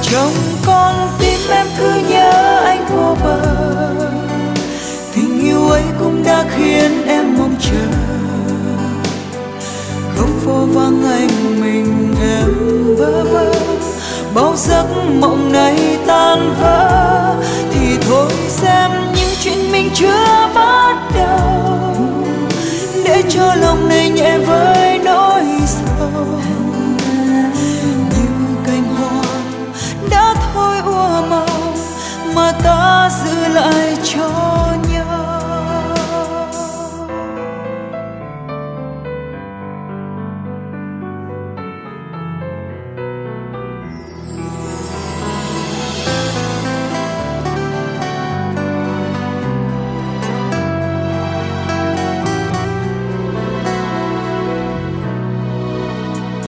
Trong con tim em cứ nhớ anh vô bờ, tình yêu ấy cũng đã khiến em mong chờ. Góc phố vắng anh mình em bơ vơ, bao giấc mộng này tan vỡ. Thì thôi xem những chuyện mình chưa bắt đầu, để cho lòng này nhẹ vơi.